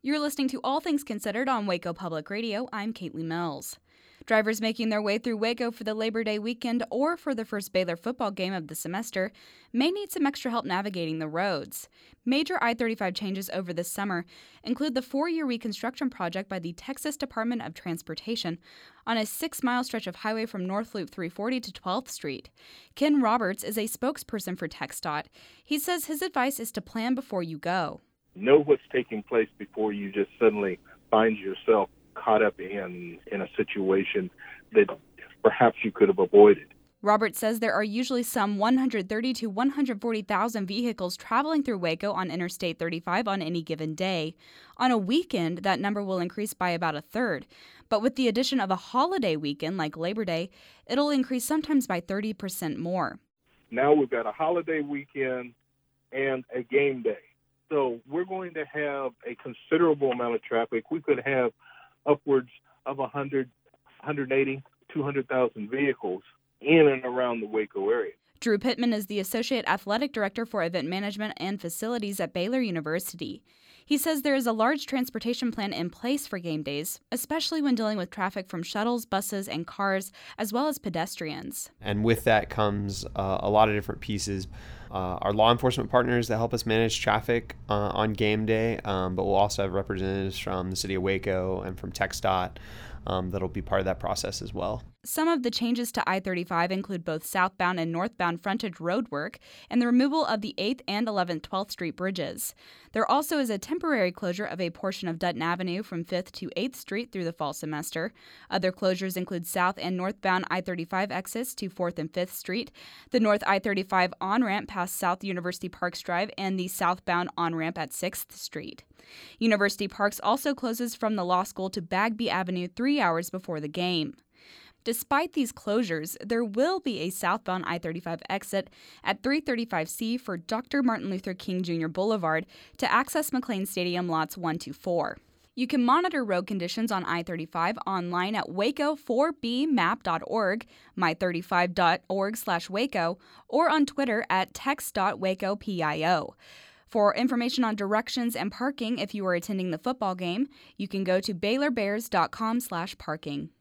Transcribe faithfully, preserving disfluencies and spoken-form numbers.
You're listening to All Things Considered on Waco Public Radio. I'm Caitlin Mills. Drivers making their way through Waco for the Labor Day weekend or for the first Baylor football game of the semester may need some extra help navigating the roads. Major I thirty-five changes over this summer include the four-year reconstruction project by the Texas Department of Transportation on a six-mile stretch of highway from North Loop three forty to twelfth Street. Ken Roberts is a spokesperson for TxDOT. He says his advice is to plan before you go. Know what's taking place before you just suddenly find yourself caught up in in a situation that perhaps you could have avoided. Roberts says there are usually some one hundred thirty to one hundred forty thousand vehicles traveling through Waco on Interstate thirty-five on any given day. On a weekend, that number will increase by about a third. But with the addition of a holiday weekend like Labor Day, it'll increase sometimes by thirty percent more. Now we've got a holiday weekend and a game day. So we're going to have a considerable amount of traffic. We could have upwards of one hundred, one eighty, two hundred thousand vehicles in and around the Waco area. Drew Pittman is the Associate Athletic Director for Event Management and Facilities at Baylor University. He says there is a large transportation plan in place for game days, especially when dealing with traffic from shuttles, buses, and cars, as well as pedestrians. And with that comes uh, a lot of different pieces. Uh, our law enforcement partners that help us manage traffic uh, on game day, um, but we'll also have representatives from the city of Waco and from TxDOT um, that'll be part of that process as well. Some of the changes to I thirty-five include both southbound and northbound frontage road work and the removal of the eighth and eleventh twelfth Street bridges. There also is a temporary closure of a portion of Dutton Avenue from fifth to eighth Street through the fall semester. Other closures include south and northbound I thirty-five exits to fourth and fifth Street, the north I thirty-five on-ramp past South University Parks Drive, and the southbound on-ramp at sixth Street. University Parks also closes from the Law School to Bagby Avenue three hours before the game. Despite these closures, there will be a southbound I thirty-five exit at three thirty-five C for Doctor Martin Luther King Junior Boulevard to access McLean Stadium lots one to four. You can monitor road conditions on I thirty-five online at waco four b map dot org, my thirty-five dot org slash waco, or on Twitter at tex dot waco P I O. For information on directions and parking if you are attending the football game, you can go to baylor bears dot com slash parking.